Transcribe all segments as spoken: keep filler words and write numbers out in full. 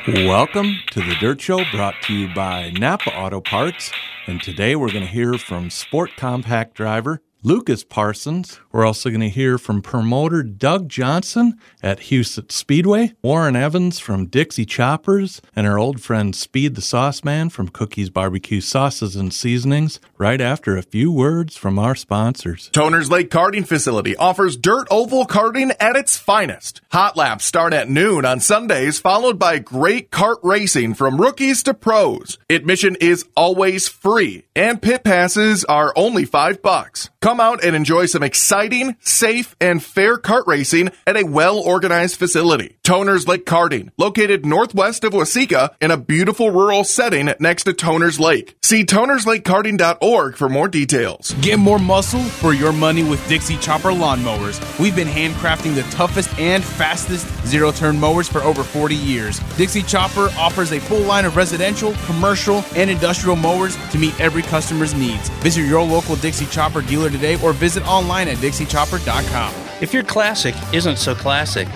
Welcome to the Dirt Show, brought to you by Napa Auto Parts. And today we're going to hear from Sport Compact driver Lucas Parsons. We're also going to hear from promoter Doug Johnson at Huset's Speedway, Warren Evans from Dixie Choppers, and our old friend Speed the Sauce Man from Cookies Barbecue Sauces and Seasonings, right after a few words from our sponsors. Toners Lake Karting Facility offers dirt oval karting at its finest. Hot laps start at noon on Sundays, followed by great kart racing from rookies to pros. Admission is always free, and pit passes are only five bucks. Come out and enjoy some exciting, safe, and fair kart racing at a well-organized facility. Toners Lake Karting, located northwest of Waseca in a beautiful rural setting next to Toners Lake. See toners lake karting dot org for more details. Get more muscle for your money with Dixie Chopper lawnmowers. We've been handcrafting the toughest and fastest zero-turn mowers for over forty years. Dixie Chopper offers a full line of residential, commercial, and industrial mowers to meet every customer's needs. Visit your local Dixie Chopper dealer today or visit online at dixie chopper dot com. If your classic isn't so classic,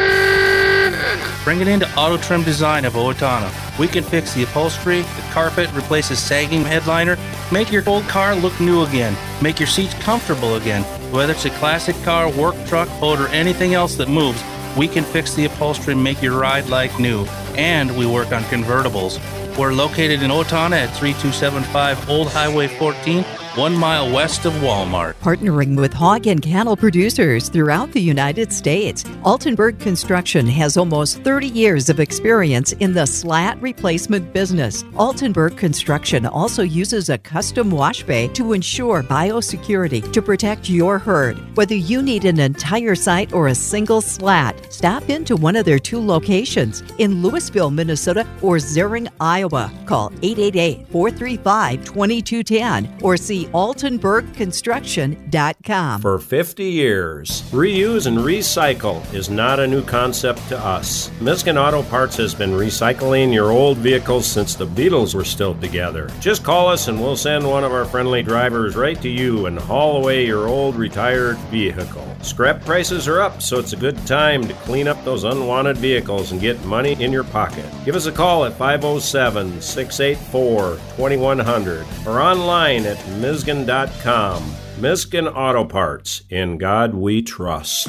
bring it into Auto Trim Design of Owatonna. We can fix the upholstery, the carpet, replace a sagging headliner, make your old car look new again, make your seats comfortable again. Whether it's a classic car, work truck, boat, or anything else that moves, we can fix the upholstery and make your ride like new. And we work on convertibles. We're located in Owatonna at three two seven five Old Highway fourteen, one mile west of Walmart. Partnering with hog and cattle producers throughout the United States, Altenburg Construction has almost thirty years of experience in the slat replacement business. Altenburg Construction also uses a custom wash bay to ensure biosecurity to protect your herd. Whether you need an entire site or a single slat, stop into one of their two locations in Louisville, Minnesota or Zering, Iowa. Call eight eight eight, four three five, two two one zero or see altenburg construction dot com. For fifty years, reuse and recycle is not a new concept to us. Miskin Auto Parts has been recycling your old vehicles since the Beatles were still together. Just call us and we'll send one of our friendly drivers right to you and haul away your old retired vehicle. Scrap prices are up, so it's a good time to clean up those unwanted vehicles and get money in your pocket. Give us a call at five oh seven, six eight four, two one zero zero or online at miskin dot com. Miskin Auto Parts. In God we trust.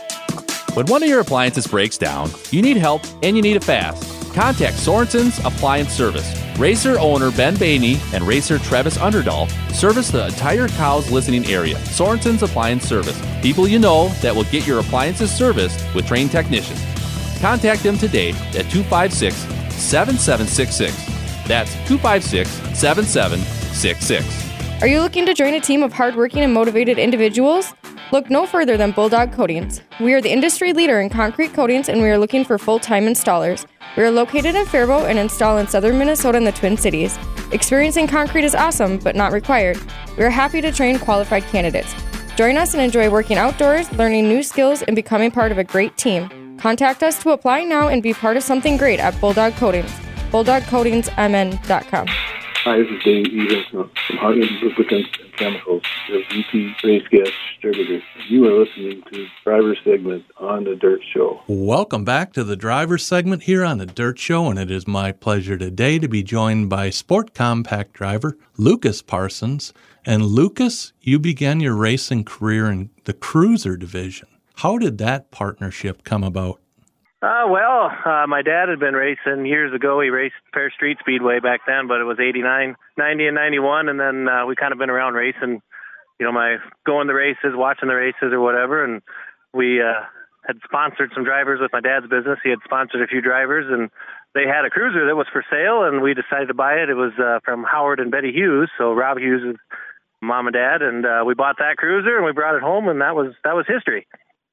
When one of your appliances breaks down, you need help and you need it fast. Contact Sorensen's Appliance Service. Racer owner Ben Bainey and racer Travis Underdahl service the entire Cows listening area. Sorensen's Appliance Service. People you know that will get your appliances serviced with trained technicians. Contact them today at two five six, seven seven six six. That's two five six, seven seven six six. Are you looking to join a team of hardworking and motivated individuals? Look no further than Bulldog Coatings. We are the industry leader in concrete coatings and we are looking for full-time installers. We are located in Faribault and install in southern Minnesota and the Twin Cities. Experience in concrete is awesome, but not required. We are happy to train qualified candidates. Join us and enjoy working outdoors, learning new skills, and becoming part of a great team. Contact us to apply now and be part of something great at Bulldog Coatings. bulldog coatings m n dot com. Hi, this is Dave Evans from Heartland Lubricants and Chemicals, the V P Race Gas Distributor. You are listening to Driver Segment on The Dirt Show. Welcome back to the Driver Segment here on The Dirt Show, and it is my pleasure today to be joined by Sport Compact driver Lucas Parsons. And Lucas, you began your racing career in the Cruiser division. How did that partnership come about? Uh, well, uh, my dad had been racing years ago. He raced Fair Street Speedway back then, but it was eighty-nine, ninety, and ninety-one. And then uh, we kind of been around racing, you know, my going the races, watching the races or whatever. And we uh, had sponsored some drivers with my dad's business. He had sponsored a few drivers, and they had a Cruiser that was for sale, and we decided to buy it. It was uh, from Howard and Betty Hughes, so Rob Hughes' mom and dad. And uh, we bought that Cruiser, and we brought it home, and that was that was history.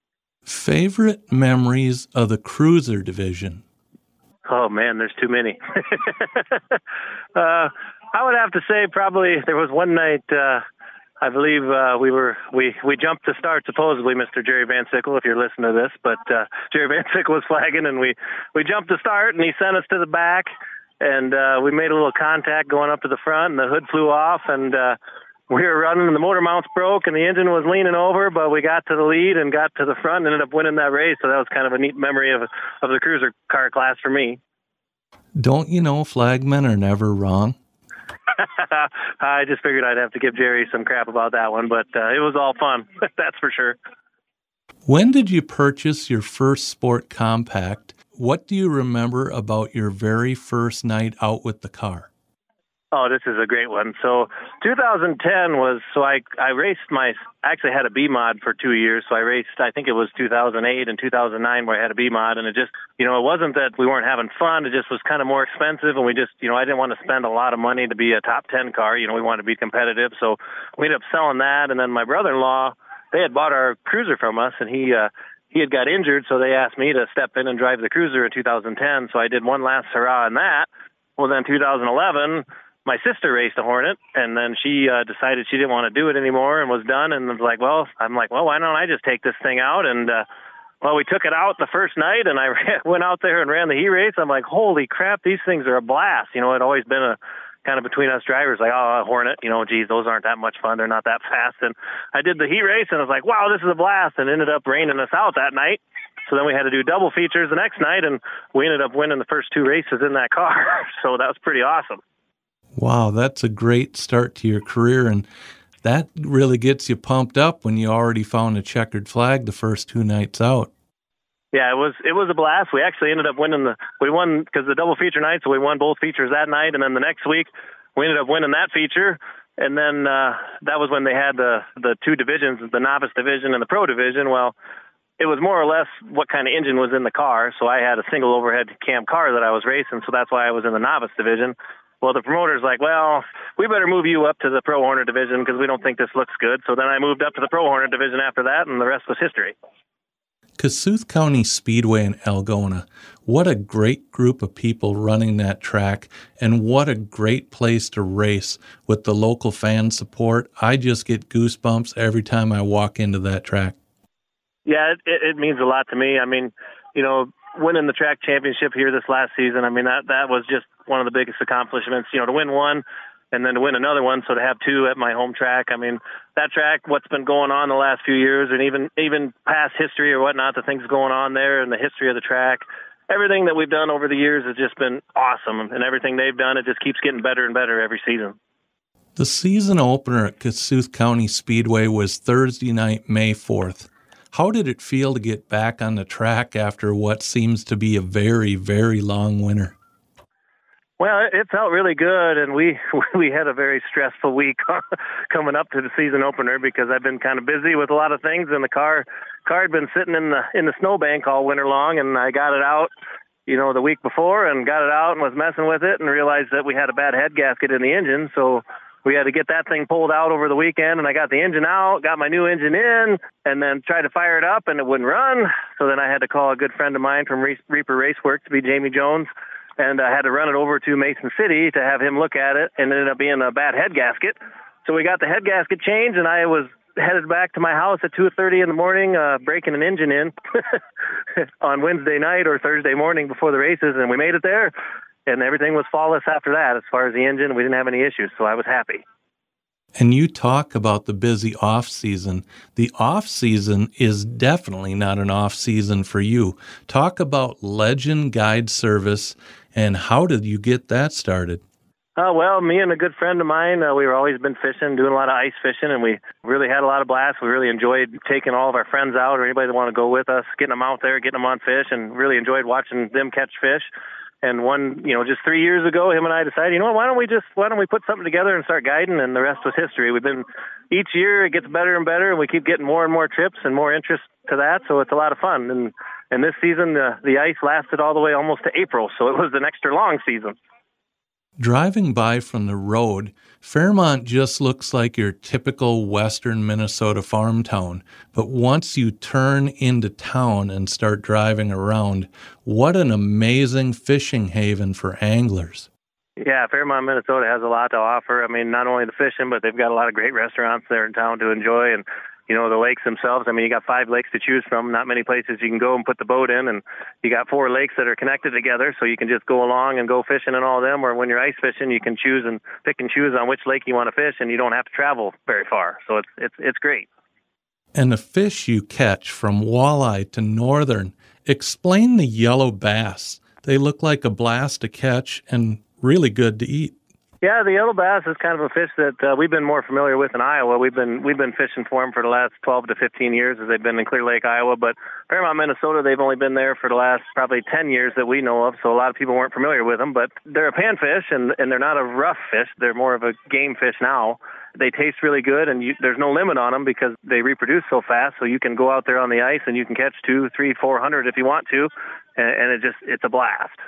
Favorite memories of the Cruiser division? Oh, man, there's too many. uh, I would have to say probably there was one night, uh, I believe uh, we were we, we jumped to start, supposedly, Mister Jerry Van Sickle, if you're listening to this. But uh, Jerry Van Sickle was flagging, and we, we jumped to start, and he sent us to the back. And uh, we made a little contact going up to the front, and the hood flew off, and uh, we were running, and the motor mounts broke, and the engine was leaning over, but we got to the lead and got to the front and ended up winning that race. So that was kind of a neat memory of of the Cruiser car class for me. Don't you know flagmen are never wrong? I just figured I'd have to give Jerry some crap about that one, but uh, it was all fun. That's for sure. When did you purchase your first sport compact? What do you remember about your very first night out with the car? Oh, this is a great one. So two thousand ten was, so I I raced my, I actually had a B-Mod for two years. So I raced, I think it was two thousand eight and two thousand nine where I had a B-Mod. And it just, you know, it wasn't that we weren't having fun. It just was kind of more expensive. And we just, you know, I didn't want to spend a lot of money to be a top ten car. You know, we wanted to be competitive. So we ended up selling that. And then my brother-in-law, they had bought our Cruiser from us, and he, uh, he had got injured. So they asked me to step in and drive the Cruiser in two thousand ten. So I did one last hurrah in that. Well, then two thousand eleven, my sister raced a Hornet, and then she uh, decided she didn't want to do it anymore and was done. And was like, well, I'm like, well, why don't I just take this thing out? And, uh, well, we took it out the first night, and I ran, went out there and ran the heat race. I'm like, holy crap, these things are a blast. You know, it had always been a kind of between us drivers, like, oh, a Hornet, you know, geez, those aren't that much fun. They're not that fast. And I did the heat race, and I was like, wow, this is a blast, and ended up raining us out that night. So then we had to do double features the next night, and we ended up winning the first two races in that car. So that was pretty awesome. Wow, that's a great start to your career, and that really gets you pumped up when you already found a checkered flag the first two nights out. Yeah, it was it was a blast. We actually ended up winning the we won because the double feature night, so we won both features that night, and then the next week we ended up winning that feature, and then uh, that was when they had the the two divisions, the novice division and the pro division. Well, it was more or less what kind of engine was in the car, so I had a single overhead cam car that I was racing, so that's why I was in the novice division. Well, the promoter's like, well, we better move you up to the Pro Hornet division because we don't think this looks good. So then I moved up to the Pro Hornet division after that, and the rest was history. Kossuth County Speedway in Algona, what a great group of people running that track, and what a great place to race with the local fan support. I just get goosebumps every time I walk into that track. Yeah, it, it, it means a lot to me. I mean, you know, winning the track championship here this last season, I mean, that that was just one of the biggest accomplishments, you know, to win one and then to win another one. So to have two at my home track, I mean, that track, what's been going on the last few years, and even, even past history or whatnot, the things going on there and the history of the track, everything that we've done over the years has just been awesome. And everything they've done, it just keeps getting better and better every season. The season opener at Kossuth County Speedway was Thursday night, May fourth. How did it feel to get back on the track after what seems to be a very, very long winter? Well, it felt really good, and we we had a very stressful week coming up to the season opener because I've been kind of busy with a lot of things, and the car car had been sitting in the in the snowbank all winter long, and I got it out, you know, the week before, and got it out and was messing with it, and realized that we had a bad head gasket in the engine, so we had to get that thing pulled out over the weekend, and I got the engine out, got my new engine in, and then tried to fire it up, and it wouldn't run. So then I had to call a good friend of mine from Re- Reaper Raceworks to be Jamie Jones, and I had to run it over to Mason City to have him look at it, and it ended up being a bad head gasket. So we got the head gasket changed, and I was headed back to my house at two thirty in the morning, uh, breaking an engine in on Wednesday night or Thursday morning before the races, and we made it there. And everything was flawless after that as far as the engine. We didn't have any issues, so I was happy. And you talk about the busy off-season. The off-season is definitely not an off-season for you. Talk about Legend Guide Service, and how did you get that started? Uh, well, me and a good friend of mine, uh, we were always been fishing, doing a lot of ice fishing, and we really had a lot of blast. We really enjoyed taking all of our friends out or anybody that want to go with us, getting them out there, getting them on fish, and really enjoyed watching them catch fish. And one, you know, just three years ago, him and I decided, you know what, why don't we just, why don't we put something together and start guiding? And the rest was history. We've been, each year it gets better and better, and we keep getting more and more trips and more interest to that. So it's a lot of fun. And, and this season, the, the ice lasted all the way almost to April. So it was an extra long season. Driving by from the road, Fairmont just looks like your typical western Minnesota farm town. But once you turn into town and start driving around, what an amazing fishing haven for anglers. Yeah, Fairmont, Minnesota has a lot to offer. I mean, not only the fishing, but they've got a lot of great restaurants there in town to enjoy. And, you know, the lakes themselves, I mean, you got five lakes to choose from, not many places you can go and put the boat in, and you got four lakes that are connected together, so you can just go along and go fishing in all of them, or when you're ice fishing, you can choose and pick and choose on which lake you want to fish, and you don't have to travel very far, so it's it's it's great. And the fish you catch, from walleye to northern, explain the yellow bass. They look like a blast to catch and really good to eat. Yeah, the yellow bass is kind of a fish that uh, we've been more familiar with in Iowa. We've been we've been fishing for them for the last twelve to fifteen years as they've been in Clear Lake, Iowa. But Fairmont, Minnesota, they've only been there for the last probably ten years that we know of. So a lot of people weren't familiar with them. But they're a panfish, and, and they're not a rough fish. They're more of a game fish now. They taste really good, and you, there's no limit on them because they reproduce so fast. So you can go out there on the ice and you can catch two, three, four hundred if you want to, and, and it just it's a blast.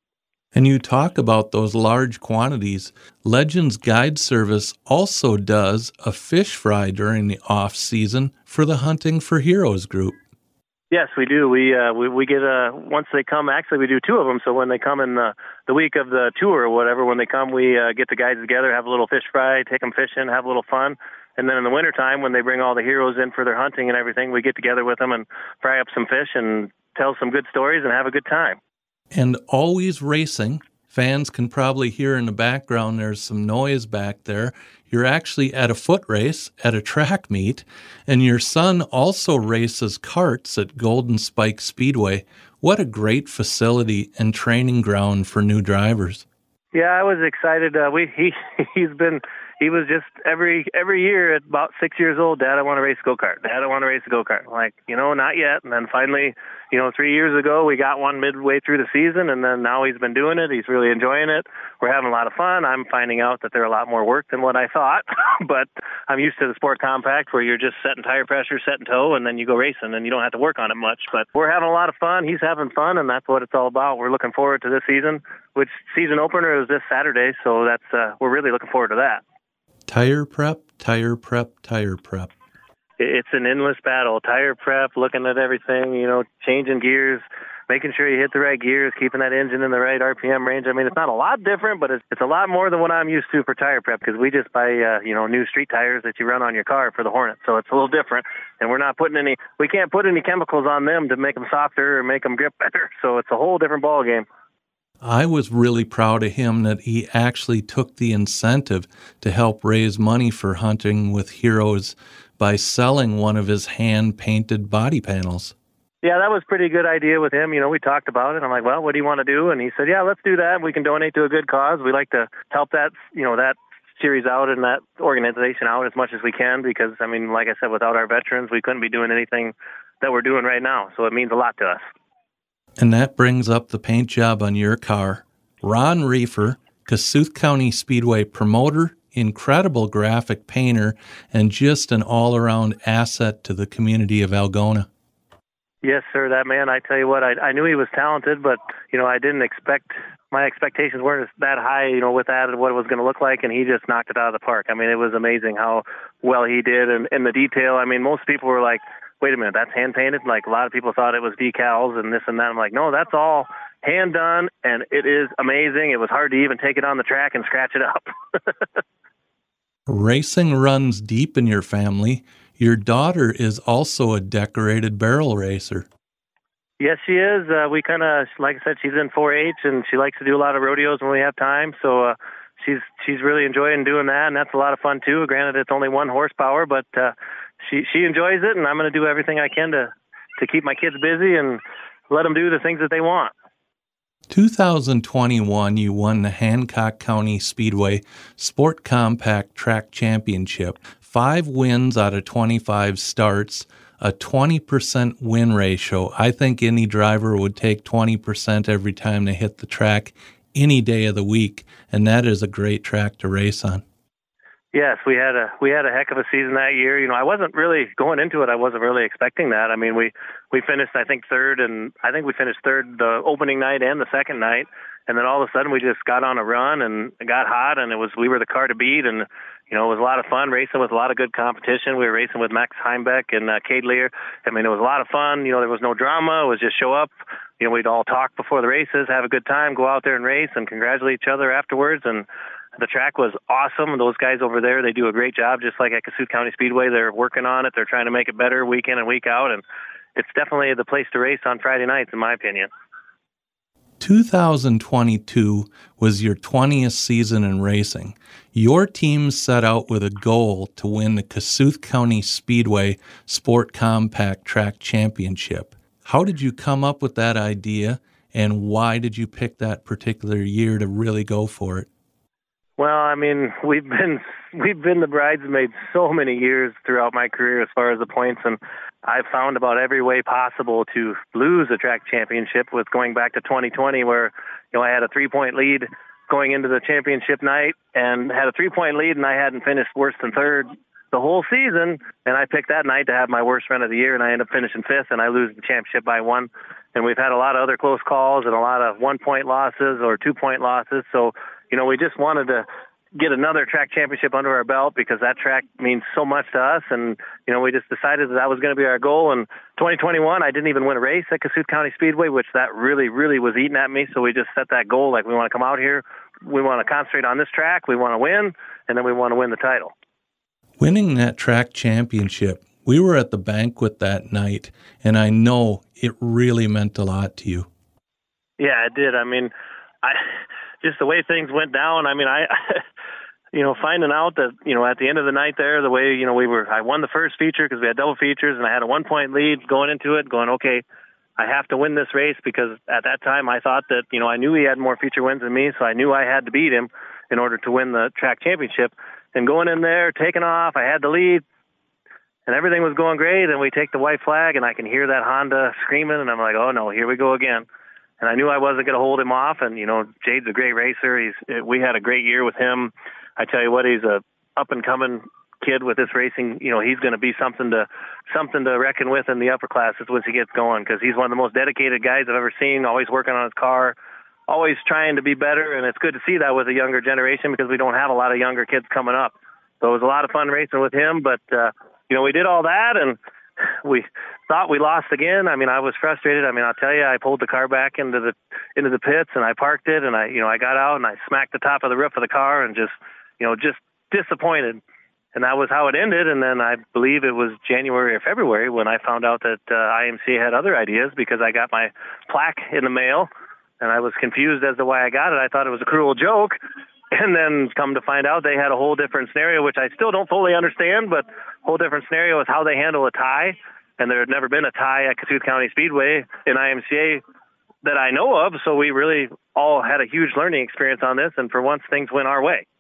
And you talk about those large quantities. Legends Guide Service also does a fish fry during the off season for the Hunting for Heroes group. Yes, we do. We uh, we, we get uh, once they come. Actually, we do two of them. So when they come in the, the week of the tour or whatever, when they come, we uh, get the guys together, have a little fish fry, take them fishing, have a little fun. And then in the wintertime, when they bring all the heroes in for their hunting and everything, we get together with them and fry up some fish and tell some good stories and have a good time. And always racing. Fans can probably hear in the background there's some noise back there. You're actually at a foot race at a track meet, and your son also races karts at Golden Spike Speedway. What a great facility and training ground for new drivers. Yeah, I was excited. Uh, we he he's been he was just every every year at about six years old. Dad, I want to race a go kart. Dad, I want to race a go kart. Like, you know, not yet. And then finally, you know, three years ago we got one midway through the season, and then now he's been doing it. He's really enjoying it. We're having a lot of fun. I'm finding out that they're a lot more work than what I thought, but I'm used to the Sport Compact where you're just setting tire pressure, setting toe, and then you go racing, and you don't have to work on it much. But we're having a lot of fun. He's having fun, and that's what it's all about. We're looking forward to this season, which season opener is this Saturday, so that's uh, we're really looking forward to that. Tire prep, tire prep, tire prep. It's an endless battle. Tire prep, looking at everything, you know, changing gears, making sure you hit the right gears, keeping that engine in the right R P M range. I mean, it's not a lot different, but it's, it's a lot more than what I'm used to for tire prep because we just buy, uh, you know, new street tires that you run on your car for the Hornet. So it's a little different, and we're not putting any, we can't put any chemicals on them to make them softer or make them grip better. So it's a whole different ball game. I was really proud of him that he actually took the incentive to help raise money for Hunting with Heroes by selling one of his hand-painted body panels. Yeah, that was a pretty good idea with him. You know, we talked about it. I'm like, well, what do you want to do? And he said, yeah, let's do that. We can donate to a good cause. We like to help that, you know, that series out and that organization out as much as we can because, I mean, like I said, without our veterans, we couldn't be doing anything that we're doing right now. So it means a lot to us. And that brings up the paint job on your car. Ron Reefer, Kossuth County Speedway promoter, incredible graphic painter, and just an all-around asset to the community of Algona. Yes, sir. That man, I tell you what, I, I knew he was talented, but, you know, I didn't expect, my expectations weren't that high, you know, with that and what it was going to look like, and he just knocked it out of the park. I mean, it was amazing how well he did, and, and the detail. I mean, most people were like, wait a minute, that's hand-painted? Like, a lot of people thought it was decals and this and that. I'm like, no, that's all hand-done, and it is amazing. It was hard to even take it on the track and scratch it up. Racing runs deep in your family. Your daughter is also a decorated barrel racer. Yes, she is. Uh, we kind of, like I said, she's in four H, and she likes to do a lot of rodeos when we have time, so uh, she's she's really enjoying doing that, and that's a lot of fun, too. Granted, it's only one horsepower, but uh, she she enjoys it, and I'm going to do everything I can to, to keep my kids busy and let them do the things that they want. two thousand twenty-one, you won the Hancock County Speedway Sport Compact Track Championship. Five wins out of twenty-five starts, a twenty percent win ratio. I think any driver would take twenty percent every time they hit the track any day of the week, and that is a great track to race on. Yes, we had a we had a heck of a season that year. You know, I wasn't really going into it. I wasn't really expecting that. I mean, we we finished, I think, third, and I think we finished third the opening night and the second night, and then all of a sudden we just got on a run and it got hot, and it was we were the car to beat, and you know, it was a lot of fun racing with a lot of good competition. We were racing with Max Heimbeck and uh, Cade Lear. I mean, it was a lot of fun. You know, there was no drama. It was just show up. You know, we'd all talk before the races, have a good time, go out there and race, and congratulate each other afterwards. And the track was awesome. Those guys over there, they do a great job, just like at Kossuth County Speedway. They're working on it. They're trying to make it better week in and week out. And it's definitely the place to race on Friday nights, in my opinion. two thousand twenty-two was your twentieth season in racing. Your team set out with a goal to win the Kossuth County Speedway Sport Compact Track Championship. How did you come up with that idea, and why did you pick that particular year to really go for it? Well, I mean, we've been we've been the bridesmaids so many years throughout my career as far as the points, and I've found about every way possible to lose a track championship, with going back to twenty twenty where, you know, I had a three-point lead going into the championship night and had a three-point lead, and I hadn't finished worse than third the whole season, and I picked that night to have my worst run of the year, and I ended up finishing fifth, and I lose the championship by one. And we've had a lot of other close calls and a lot of one-point losses or two-point losses, so, you know, we just wanted to get another track championship under our belt because that track means so much to us. And, you know, we just decided that that was going to be our goal. And twenty twenty-one, I didn't even win a race at Kossuth County Speedway, which that really, really was eating at me. So we just set that goal. Like, we want to come out here. We want to concentrate on this track. We want to win. And then we want to win the title. Winning that track championship, we were at the banquet that night, and I know it really meant a lot to you. Yeah, it did. I mean, I just the way things went down. I mean, I, you know, finding out that, you know, at the end of the night there, the way, you know, we were, I won the first feature because we had double features, and I had a one-point lead going into it, going, okay, I have to win this race, because at that time I thought that, you know, I knew he had more feature wins than me, so I knew I had to beat him in order to win the track championship. And going in there, taking off, I had the lead, and everything was going great, and we take the white flag, and I can hear that Honda screaming, and I'm like, oh, no, here we go again. And I knew I wasn't going to hold him off. And, you know, Jade's a great racer. He's we had a great year with him. I tell you what, he's a up-and-coming kid with this racing. You know, he's going to be something to something to reckon with in the upper classes once he gets going, because he's one of the most dedicated guys I've ever seen, always working on his car, always trying to be better. And it's good to see that with a younger generation, because we don't have a lot of younger kids coming up. So it was a lot of fun racing with him. But, uh, you know, we did all that, and we thought we lost again. I mean, I was frustrated. I mean, I'll tell you, I pulled the car back into the into the pits, and I parked it, and I, you know, I got out and I smacked the top of the roof of the car, and just, you know, just disappointed. And that was how it ended. And then I believe it was January or February when I found out that uh, I M C A had other ideas, because I got my plaque in the mail, and I was confused as to why I got it. I thought it was a cruel joke. And then come to find out they had a whole different scenario, which I still don't fully understand, but a whole different scenario is how they handle a tie. And there had never been a tie at Kossuth County Speedway in I M C A that I know of. So we really all had a huge learning experience on this. And for once, things went our way.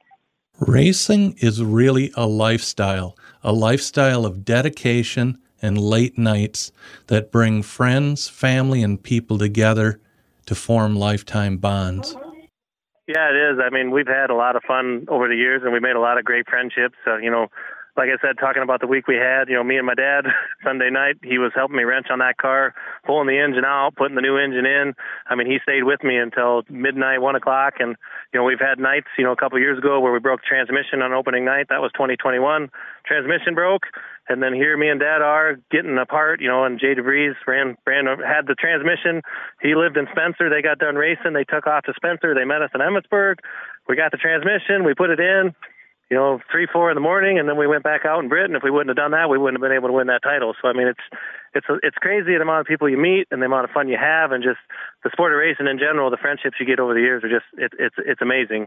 Racing is really a lifestyle, a lifestyle of dedication and late nights that bring friends, family, and people together to form lifetime bonds. Yeah, it is. I mean, we've had a lot of fun over the years, and we made a lot of great friendships. Uh, you know, like I said, talking about the week we had, you know, me and my dad, Sunday night, he was helping me wrench on that car, pulling the engine out, putting the new engine in. I mean, he stayed with me until midnight, one o'clock. And, you know, we've had nights, you know, a couple of years ago where we broke transmission on opening night. That was twenty twenty-one. Transmission broke. And then here me and Dad are getting apart, you know, and Jay DeVries ran, ran, had the transmission. He lived in Spencer. They got done racing. They took off to Spencer. They met us in Emmitsburg. We got the transmission. We put it in, you know, three, four in the morning, and then we went back out in Britain. If we wouldn't have done that, we wouldn't have been able to win that title. So, I mean, it's it's it's crazy the amount of people you meet and the amount of fun you have, and just the sport of racing in general, the friendships you get over the years are just, it, it's it's amazing.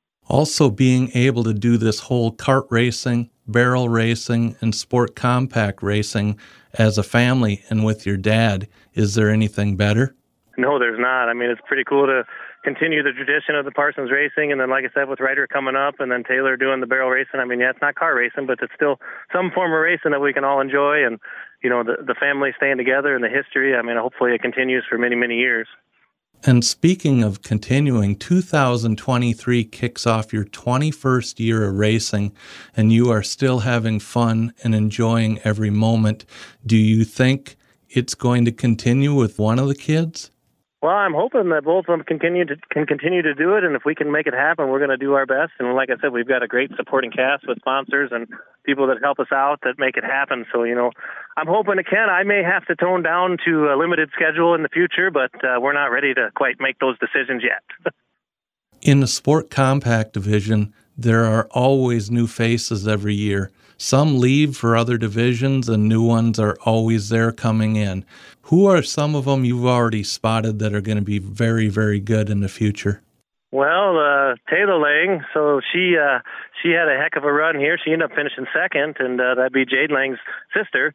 Also, being able to do this whole kart racing, barrel racing, and sport compact racing as a family and with your dad, is there anything better? No, there's not. I mean, it's pretty cool to continue the tradition of the Parsons racing, and then, like I said, with Ryder coming up, and then Taylor doing the barrel racing. I mean, yeah, it's not car racing, but it's still some form of racing that we can all enjoy, and, you know, the, the family staying together and the history. I mean, hopefully it continues for many, many years. And speaking of continuing, two thousand twenty-three kicks off your twenty-first year of racing, and you are still having fun and enjoying every moment. Do you think it's going to continue with one of the kids? Well, I'm hoping that both of them continue to, can continue to do it, and if we can make it happen, we're going to do our best. And like I said, we've got a great supporting cast with sponsors and people that help us out that make it happen. So, you know, I'm hoping it can. I may have to tone down to a limited schedule in the future, but uh, we're not ready to quite make those decisions yet. In the Sport Compact division, there are always new faces every year. Some leave for other divisions, and new ones are always there coming in. Who are some of them you've already spotted that are going to be very, very good in the future? Well, uh, Taylor Lang, so she uh, she had a heck of a run here. She ended up finishing second, and uh, that'd be Jade Lang's sister.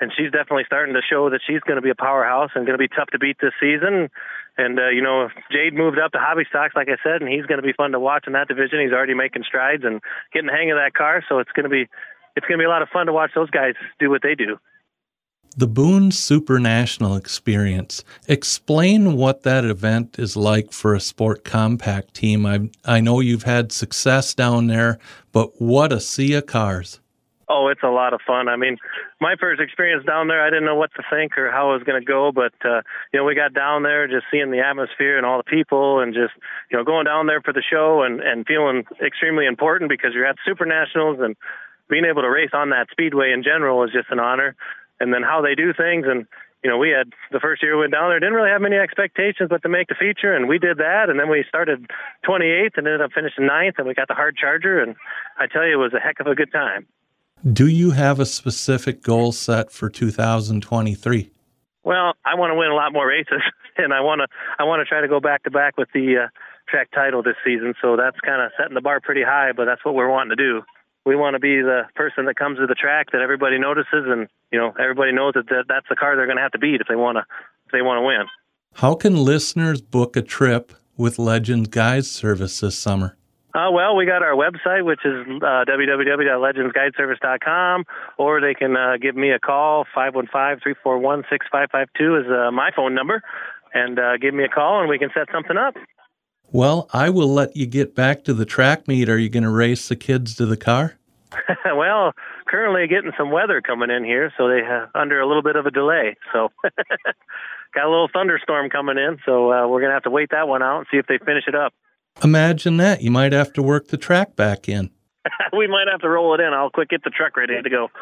and she's definitely starting to show that she's going to be a powerhouse and going to be tough to beat this season. And, uh, you know, Jade moved up to hobby stocks, like I said, and he's going to be fun to watch in that division. He's already making strides and getting the hang of that car, so it's going to be it's going to be a lot of fun to watch those guys do what they do. The Boone Super National Experience. Explain what that event is like for a Sport Compact team. I I know you've had success down there, but what a sea of cars. Oh, it's a lot of fun. I mean, my first experience down there, I didn't know what to think or how it was going to go, but, uh, you know, we got down there just seeing the atmosphere and all the people and just, you know, going down there for the show and, and feeling extremely important because you're at Super Nationals, and being able to race on that speedway in general is just an honor. And then how they do things. And, you know, we had the first year we went down there, didn't really have many expectations but to make the feature, and we did that. And then we started twenty-eighth and ended up finishing ninth, and we got the hard charger. And I tell you, it was a heck of a good time. Do you have a specific goal set for two thousand twenty-three? Well, I want to win a lot more races, and I want to I want to try to go back to back with the uh, track title this season. So that's kind of setting the bar pretty high, but that's what we're wanting to do. We want to be the person that comes to the track that everybody notices, and you know everybody knows that, that that's the car they're going to have to beat if they want to if they want to win. How can listeners book a trip with Legends Guide Service this summer? Uh, well, we got our website, which is uh, w w w dot legends guide service dot com, or they can uh, give me a call. five one five, three four one, six five five two is uh, my phone number, and uh, give me a call, and we can set something up. Well, I will let you get back to the track meet. Are you going to race the kids to the car? Well, currently getting some weather coming in here, so they have under a little bit of a delay. So got a little thunderstorm coming in, so uh, we're going to have to wait that one out and see if they finish it up. Imagine that. You might have to work the track back in. We might have to roll it in. I'll quick get the truck ready to go.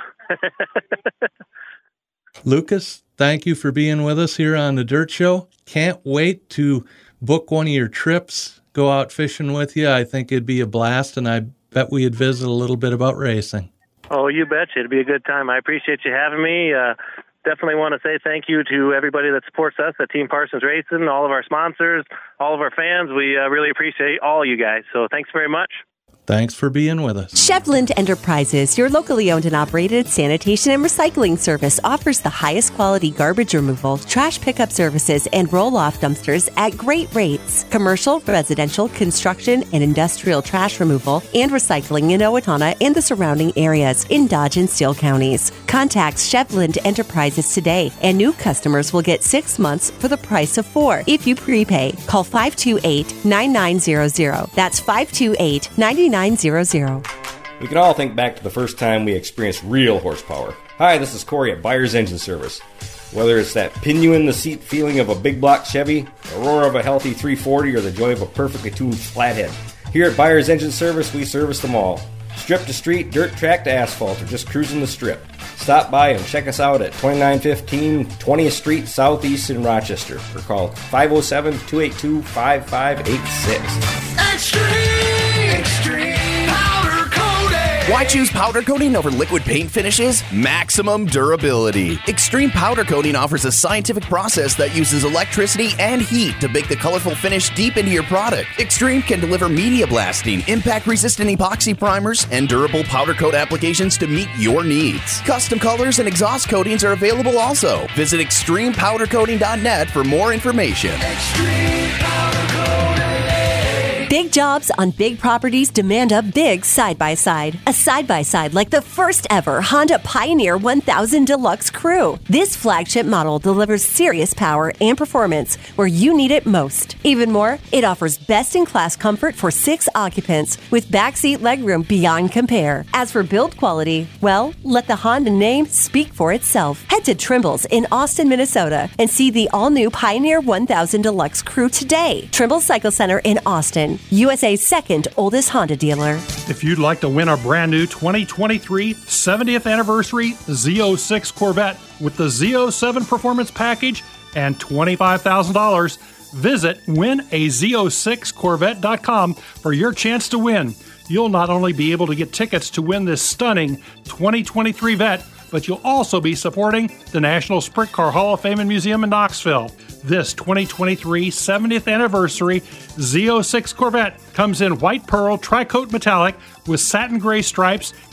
Lucas, thank you for being with us here on The Dirt Show. Can't wait to book one of your trips, go out fishing with you. I think it'd be a blast, and I bet we'd visit a little bit about racing. Oh, you betcha. It'd be a good time. I appreciate you having me. Uh, definitely want to say thank you to everybody that supports us at Team Parsons Racing, all of our sponsors, all of our fans. We uh, really appreciate all you guys. So thanks very much. Thanks for being with us. Chevland Enterprises, your locally owned and operated sanitation and recycling service, offers the highest quality garbage removal, trash pickup services, and roll-off dumpsters at great rates. Commercial, residential, construction, and industrial trash removal and recycling in Owatonna and the surrounding areas in Dodge and Steele counties. Contact Chevland Enterprises today, and new customers will get six months for the price of four if you prepay. Call five two eight, nine nine zero zero. That's five two eight, nine nine zero zero. We can all think back to the first time we experienced real horsepower. Hi, this is Corey at Byers Engine Service. Whether it's that pin-you-in-the-seat feeling of a big block Chevy, the roar of a healthy three forty, or the joy of a perfectly tuned flathead, here at Byers Engine Service, we service them all. Strip to street, dirt track to asphalt, or just cruising the strip. Stop by and check us out at twenty-nine fifteen twentieth Street Southeast in Rochester, or call five oh seven, two eight two, five five eight six. Extreme! Extreme Powder Coating! Why choose powder coating over liquid paint finishes? Maximum durability. Extreme Powder Coating offers a scientific process that uses electricity and heat to bake the colorful finish deep into your product. Extreme can deliver media blasting, impact-resistant epoxy primers, and durable powder coat applications to meet your needs. Custom colors and exhaust coatings are available also. Visit extreme powder coating dot net for more information. Extreme Powder Coating. Big jobs on big properties demand a big side-by-side. A side-by-side like the first ever Honda Pioneer one thousand Deluxe Crew. This flagship model delivers serious power and performance where you need it most. Even more, it offers best-in-class comfort for six occupants with backseat legroom beyond compare. As for build quality, well, let the Honda name speak for itself. Head to Trimble's in Austin, Minnesota and see the all-new Pioneer one thousand Deluxe Crew today. Trimble Cycle Center in Austin, U S A's second oldest Honda dealer. If you'd like to win a brand new twenty twenty-three seventieth anniversary Z zero six Corvette with the Z zero seven Performance Package and twenty-five thousand dollars, visit win a z zero six corvette dot com for your chance to win. You'll not only be able to get tickets to win this stunning twenty twenty-three Vette, but you'll also be supporting the National Sprint Car Hall of Fame and Museum in Knoxville. This twenty twenty-three seventieth anniversary Z zero six Corvette comes in white pearl tri-coat metallic with satin gray stripes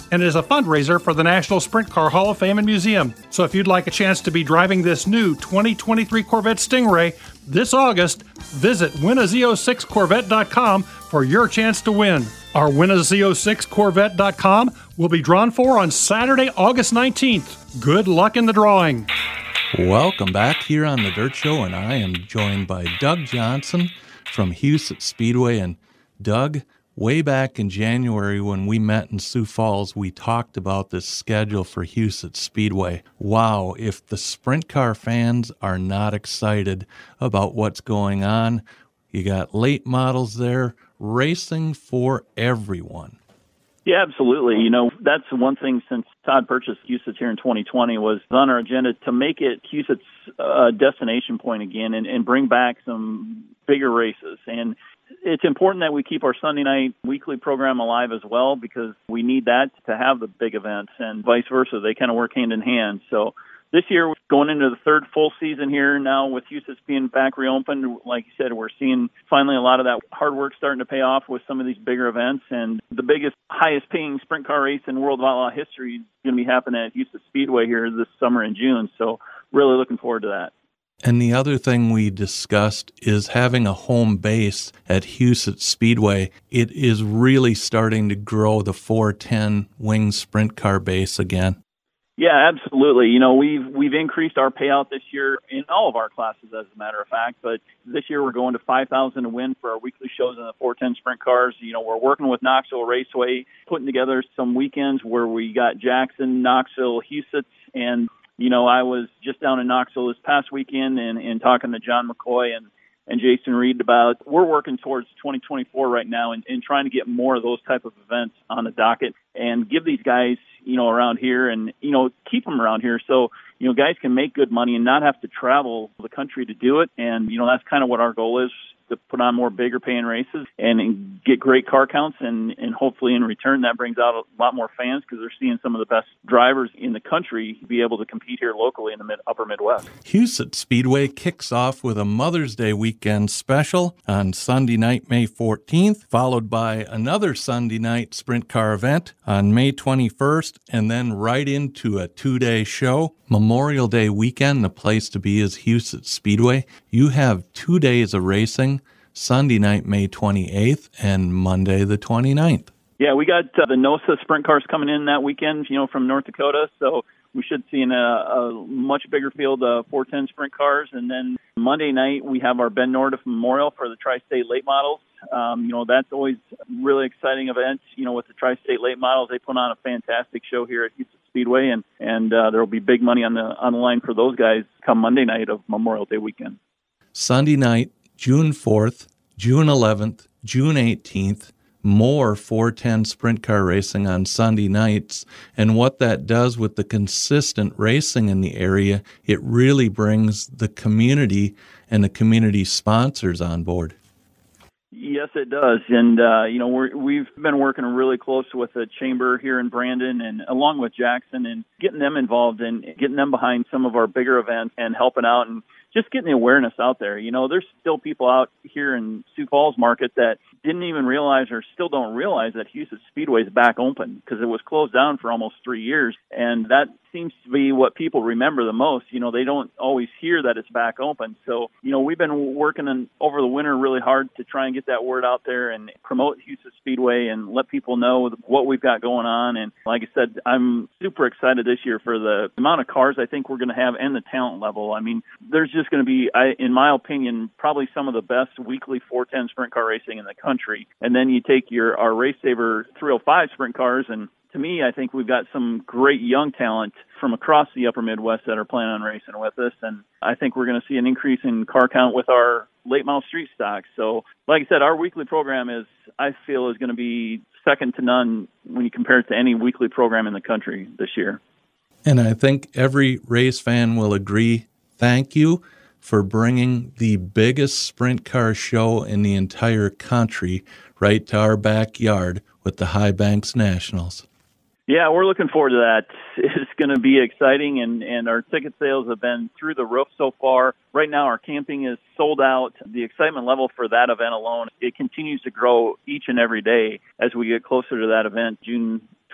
and is a fundraiser for the National Sprint Car Hall of Fame and Museum. So if you'd like a chance to be driving this new twenty twenty-three Corvette Stingray this August, visit win a Z oh six corvette dot com for your chance to win. Our win a Z oh six corvette dot com will be drawn for on Saturday, August nineteenth. Good luck in the drawing. Welcome back here on The Dirt Show, and I am joined by Doug Johnson from Huset Speedway. And Doug, way back in January when we met in Sioux Falls, we talked about this schedule for Huset Speedway. Wow, if the sprint car fans are not excited about what's going on, you got late models there, racing for everyone. Yeah, absolutely. You know, that's one thing since Todd purchased Huset's here in twenty twenty was on our agenda to make it Huset's uh, destination point again and, and bring back some bigger races. And it's important that we keep our Sunday night weekly program alive as well because we need that to have the big events and vice versa. They kind of work hand in hand. So this year, we're going into the third full season here now with Huset's being back reopened. Like you said, we're seeing finally a lot of that hard work starting to pay off with some of these bigger events. And the biggest, highest paying sprint car race in World of Outlaw history is going to be happening at Huset Speedway here this summer in June. So really looking forward to that. And the other thing we discussed is having a home base at Huset Speedway. It is really starting to grow the four ten wing sprint car base again. Yeah, absolutely. You know, we've we've increased our payout this year in all of our classes, as a matter of fact. But this year we're going to five thousand to win for our weekly shows in the four ten sprint cars. You know, we're working with Knoxville Raceway, putting together some weekends where we got Jackson, Knoxville, Huset, and you know, I was just down in Knoxville this past weekend and, and talking to John McCoy and, and Jason Reed about we're working towards twenty twenty-four right now and, and trying to get more of those type of events on the docket and give these guys, you know, around here and, you know, keep them around here so, you know, guys can make good money and not have to travel the country to do it. And, you know, that's kind of what our goal is, to put on more bigger paying races and, and get great car counts. And, and hopefully in return, that brings out a lot more fans because they're seeing some of the best drivers in the country be able to compete here locally in the mid, upper Midwest. Huset Speedway kicks off with a Mother's Day weekend special on Sunday night, May fourteenth, followed by another Sunday night sprint car event on May twenty-first, and then right into a two-day show. Memorial Day weekend, the place to be is Huset Speedway. You have two days of racing, Sunday night, May twenty-eighth, and Monday the twenty-ninth. Yeah, we got uh, the NOSA sprint cars coming in that weekend, you know, from North Dakota. So we should see in a, a much bigger field of four ten sprint cars. And then Monday night, we have our Ben Nordiff Memorial for the Tri-State Late Models. Um, you know, that's always a really exciting event. You know, with the Tri-State Late Models, they put on a fantastic show here at Huset Speedway, and and uh, there will be big money on the on the line for those guys come Monday night of Memorial Day weekend. Sunday night, June fourth, June eleventh, June eighteenth, more four ten sprint car racing on Sunday nights. And what that does with the consistent racing in the area, it really brings the community and the community sponsors on board. Yes, it does. And, uh, you know, we're, we've been working really close with the chamber here in Brandon and along with Jackson and getting them involved and getting them behind some of our bigger events and helping out and just getting the awareness out there. You know, there's still people out here in Sioux Falls market that didn't even realize or still don't realize that Huset Speedway is back open because it was closed down for almost three years. And that seems to be what people remember the most. You know, they don't always hear that it's back open. So, you know, we've been working in, over the winter really hard to try and get that word out there and promote Huset Speedway and let people know what we've got going on. And like I said, I'm super excited this year for the amount of cars I think we're going to have and the talent level. I mean, there's just going to be, I, in my opinion, probably some of the best weekly four ten sprint car racing in the country. And then you take your our Race Saver three oh five sprint cars, and to me, I think we've got some great young talent from across the upper Midwest that are planning on racing with us. And I think we're going to see an increase in car count with our late model street stock. So, like I said, our weekly program is, I feel, is going to be second to none when you compare it to any weekly program in the country this year. And I think every race fan will agree. Thank you for bringing the biggest sprint car show in the entire country right to our backyard with the High Banks Nationals. Yeah, we're looking forward to that. It's going to be exciting, and, and our ticket sales have been through the roof so far. Right now, our camping is sold out. The excitement level for that event alone, it continues to grow each and every day as we get closer to that event, June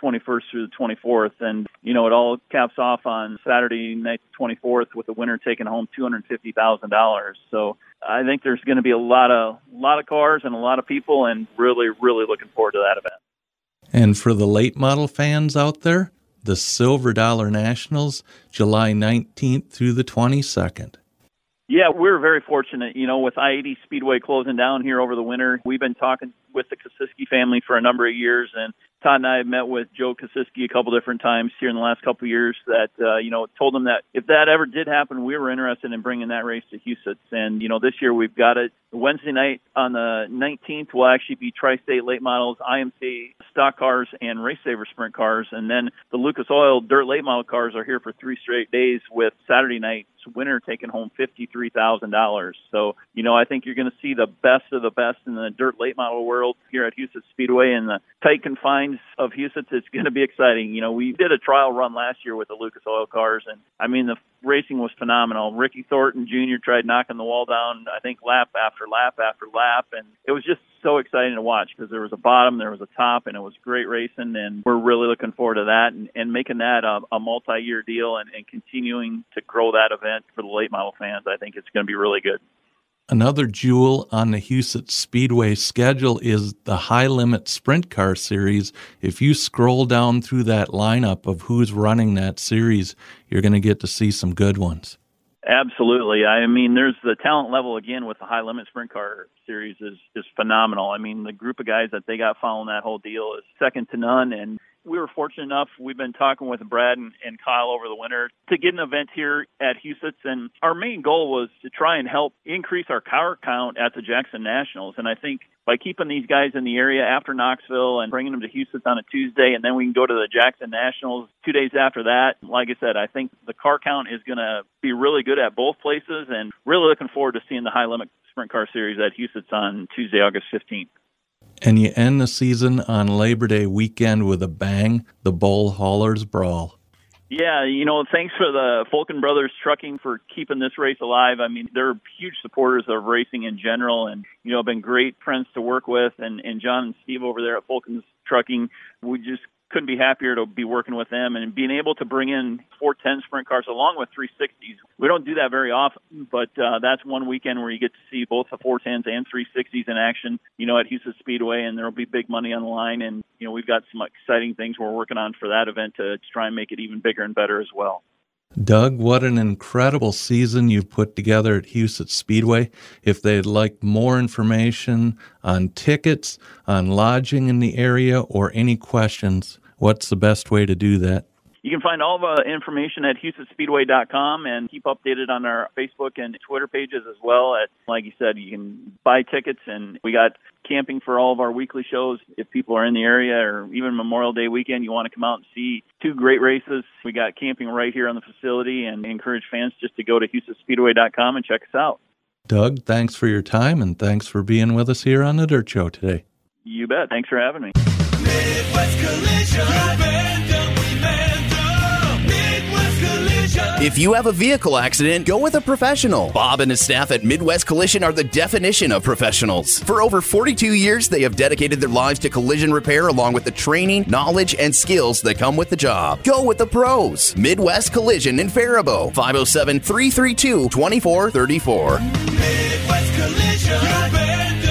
twenty-first through the twenty-fourth. And, you know, it all caps off on Saturday night, the twenty-fourth, with the winner taking home two hundred fifty thousand dollars. So I think there's going to be a lot of, lot of cars and a lot of people, and really, really looking forward to that event. And for the late model fans out there, the Silver Dollar Nationals, July nineteenth through the twenty-second. Yeah, we're very fortunate. You know, with I eighty Speedway closing down here over the winter, we've been talking with the Kosiski family for a number of years, and Todd and I have met with Joe Kosiski a couple different times here in the last couple of years that, uh, you know, told him that if that ever did happen, we were interested in bringing that race to Huset's. And, you know, this year we've got it. Wednesday night on the nineteenth will actually be Tri-State Late Models, I M C stock cars, and Race Saver sprint cars. And then the Lucas Oil Dirt Late Model cars are here for three straight days, with Saturday night's winner taking home fifty-three thousand dollars. So, you know, I think you're going to see the best of the best in the dirt late model world here at Huset's Speedway. In the tight confines of Huset's, it's going to be exciting. You know, we did a trial run last year with the Lucas Oil cars, and I mean, the racing was phenomenal. Ricky Thornton Junior tried knocking the wall down, I think, lap after lap after lap, and it was just so exciting to watch because there was a bottom, there was a top, and it was great racing, and we're really looking forward to that and, and making that a, a multi-year deal and, and continuing to grow that event for the late model fans. I think it's going to be really good. Another jewel on the Huset's Speedway schedule is the High Limit Sprint Car Series. If you scroll down through that lineup of who's running that series, you're going to get to see some good ones. Absolutely. I mean, there's the talent level, again, with the High Limit Sprint Car Series is, is phenomenal. I mean, the group of guys that they got following that whole deal is second to none, and we were fortunate enough, we've been talking with Brad and, and Kyle over the winter to get an event here at Huset's, and our main goal was to try and help increase our car count at the Jackson Nationals. And I think by keeping these guys in the area after Knoxville and bringing them to Huset's on a Tuesday, and then we can go to the Jackson Nationals two days after that, like I said, I think the car count is going to be really good at both places, and really looking forward to seeing the High Limit Sprint Car Series at Huset's on Tuesday, August fifteenth. And you end the season on Labor Day weekend with a bang, the Bull Haulers Brawl. Yeah, you know, thanks for the Fulken Brothers Trucking for keeping this race alive. I mean, they're huge supporters of racing in general, and, you know, been great friends to work with. And, and John and Steve over there at Fulken's Trucking, we just couldn't be happier to be working with them and being able to bring in four ten sprint cars along with three sixties. We don't do that very often, but uh, that's one weekend where you get to see both the four tens and three sixties in action, you know, at Huset's Speedway, and there will be big money on the line. And, you know, we've got some exciting things we're working on for that event to try and make it even bigger and better as well. Doug, what an incredible season you've put together at Huset's Speedway. If they'd like more information on tickets, on lodging in the area, or any questions, what's the best way to do that? You can find all the information at Huset Speedway dot com and keep updated on our Facebook and Twitter pages as well. At, like you said, you can buy tickets, and we got camping for all of our weekly shows. If people are in the area, or even Memorial Day weekend, you want to come out and see two great races, we got camping right here on the facility, and encourage fans just to go to Huset Speedway dot com and check us out. Doug, thanks for your time, and thanks for being with us here on The Dirt Show today. You bet. Thanks for having me. Midwest Collision. Random, we random. Midwest Collision. If you have a vehicle accident, go with a professional. Bob and his staff at Midwest Collision are the definition of professionals. For over forty-two years, they have dedicated their lives to collision repair, along with the training, knowledge, and skills that come with the job. Go with the pros. Midwest Collision in Faribault. five oh seven, three three two, two four three four. Midwest Collision.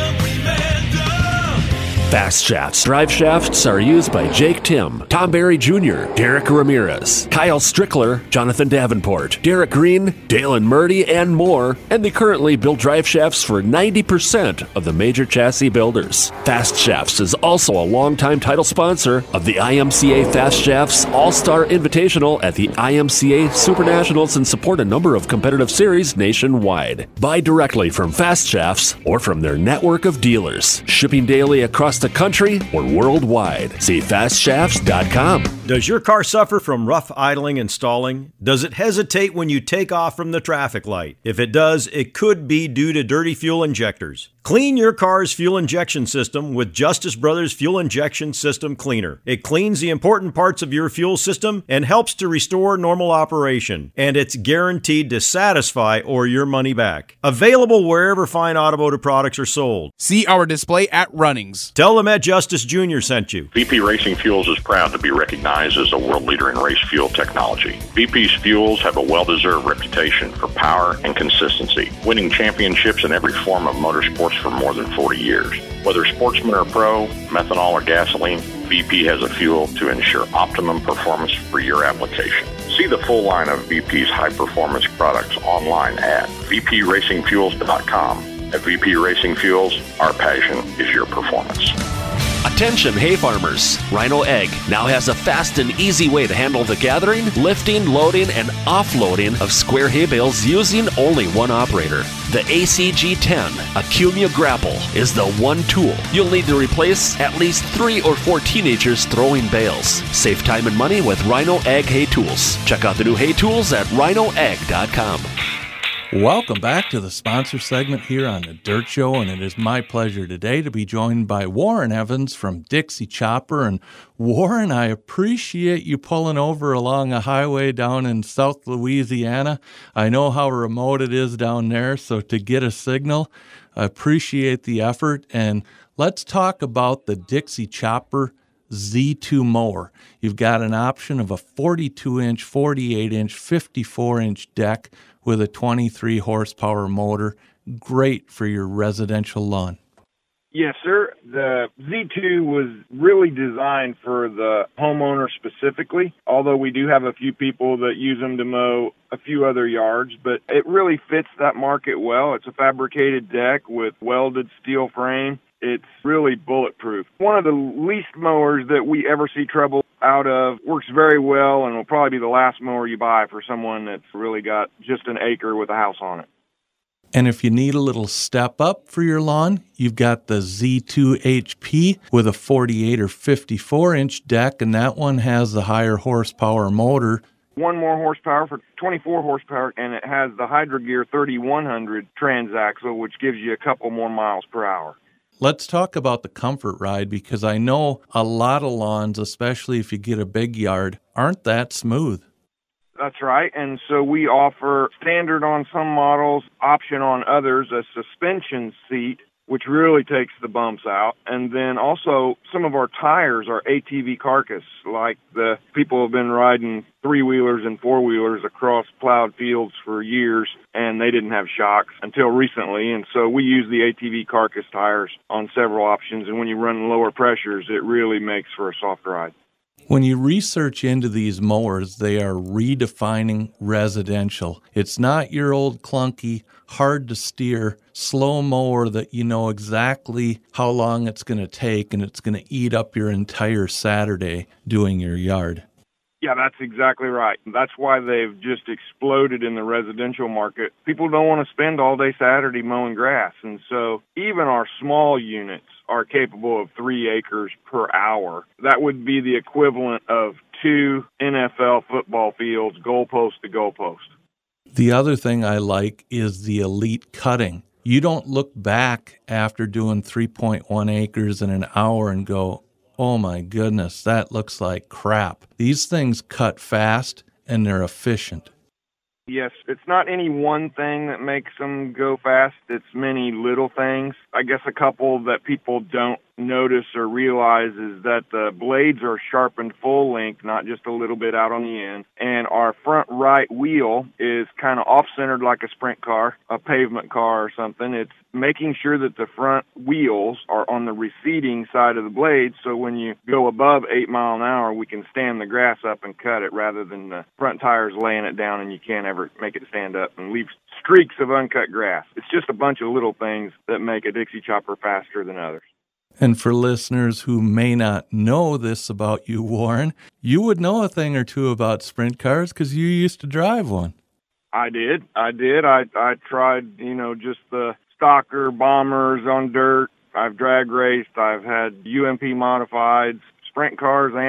Fast shafts. Drive shafts are used by Jake Tim, Tom Barry Junior, Derek Ramirez, Kyle Strickler, Jonathan Davenport, Derek Green, Dalen Murdy, and more, and they currently build drive shafts for ninety percent of the major chassis builders. Fast Shafts is also a longtime title sponsor of the I M C A Fast Shafts All-Star Invitational at the I M C A Super Nationals, and support a number of competitive series nationwide. Buy directly from Fast Shafts or from their network of dealers, shipping daily across the country or worldwide. See fast shafts dot com. Does your car suffer from rough idling and stalling? Does it hesitate when you take off from the traffic light? If it does, it could be due to dirty fuel injectors. Clean your car's fuel injection system with Justice Brothers Fuel Injection System Cleaner. It cleans the important parts of your fuel system and helps to restore normal operation. And it's guaranteed to satisfy or your money back. Available wherever fine automotive products are sold. See our display at Runnings. Tell them at Justice Junior sent you. V P Racing Fuels is proud to be recognized as a world leader in race fuel technology. V P's fuels have a well-deserved reputation for power and consistency, winning championships in every form of motorsports for more than forty years. Whether sportsman or pro, methanol or gasoline, V P has a fuel to ensure optimum performance for your application. See the full line of V P's high-performance products online at v p racing fuels dot com. At V P Racing Fuels, our passion is your performance. Attention hay farmers, Rhino Egg now has a fast and easy way to handle the gathering, lifting, loading, and offloading of square hay bales using only one operator. The A C G ten Acumia Grapple is the one tool you'll need to replace at least three or four teenagers throwing bales. Save time and money with Rhino Egg Hay Tools. Check out the new hay tools at rhino egg dot com. Welcome back to the sponsor segment here on The Dirt Show, and it is my pleasure today to be joined by Warren Evans from Dixie Chopper. And Warren, I appreciate you pulling over along a highway down in South Louisiana. I know how remote it is down there, so to get a signal, I appreciate the effort. And let's talk about the Dixie Chopper Z two mower. You've got an option of a forty-two inch, forty-eight inch, fifty-four inch deck with a twenty-three horsepower motor. Great for your residential lawn. Yes, sir. The Z two was really designed for the homeowner specifically, although we do have a few people that use them to mow a few other yards, but it really fits that market well. It's a fabricated deck with welded steel frame. It's really bulletproof. One of the least mowers that we ever see trouble out of, works very well, and will probably be the last mower you buy for someone that's really got just an acre with a house on it. And if you need a little step up for your lawn, you've got the Z two H P with a forty-eight or fifty-four inch deck, and that one has the higher horsepower motor. One more horsepower for twenty-four horsepower, and it has the Hydrogear thirty-one hundred transaxle, which gives you a couple more miles per hour. Let's talk about the comfort ride, because I know a lot of lawns, especially if you get a big yard, aren't that smooth. That's right, and so we offer standard on some models, option on others, a suspension seat, which really takes the bumps out. And then also some of our tires are A T V carcass, like the people have been riding three-wheelers and four-wheelers across plowed fields for years, and they didn't have shocks until recently. And so we use the A T V carcass tires on several options, and when you run lower pressures, it really makes for a soft ride. When you research into these mowers, they are redefining residential. It's not your old clunky, hard to steer, slow mower that you know exactly how long it's going to take and it's going to eat up your entire Saturday doing your yard. Yeah, that's exactly right. That's why they've just exploded in the residential market. People don't want to spend all day Saturday mowing grass, and so even our small units are capable of three acres per hour. That would be the equivalent of two N F L football fields, goalpost to goalpost. The other thing I like is the elite cutting. You don't look back after doing three point one acres in an hour and go, oh my goodness, that looks like crap. These things cut fast and they're efficient. Yes, it's not any one thing that makes them go fast. It's many little things. I guess a couple that people don't notice or realize is that the blades are sharpened full length, not just a little bit out on the end. And our front right wheel is kind of off-centered like a sprint car, a pavement car or something. It's making sure that the front wheels are on the receding side of the blade, so when you go above eight mile an hour, we can stand the grass up and cut it rather than the front tires laying it down and you can't ever make it stand up and leave streaks of uncut grass. It's just a bunch of little things that make a Dixie Chopper faster than others. And for listeners who may not know this about you, Warren, you would know a thing or two about sprint cars because you used to drive one. I did. I did. I I tried, you know, just the stocker bombers on dirt. I've drag raced. I've had U M P modifieds, sprint cars, and